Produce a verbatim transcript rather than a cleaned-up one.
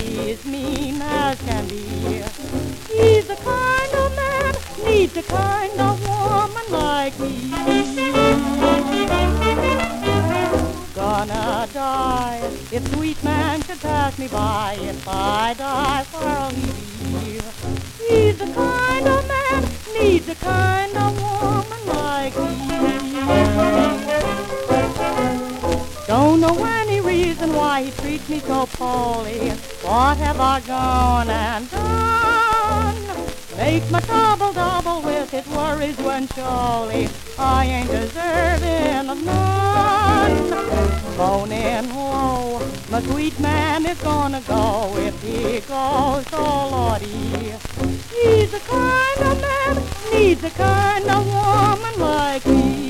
he's mean as can be. He's the kind of man needs a kind of woman like me. Gonna die if sweet man should pass me by. If I die, where'll he be? He's the kind of man needs a kind of woman like me. Don't know any reason why he treats me so poorly. What have I gone and done? Makes my trouble double with his worries when surely I ain't deserving of none. Moaning low, my sweet man is gonna go. If he goes, oh Lordy, he's the kind of man needs a kind of woman like me.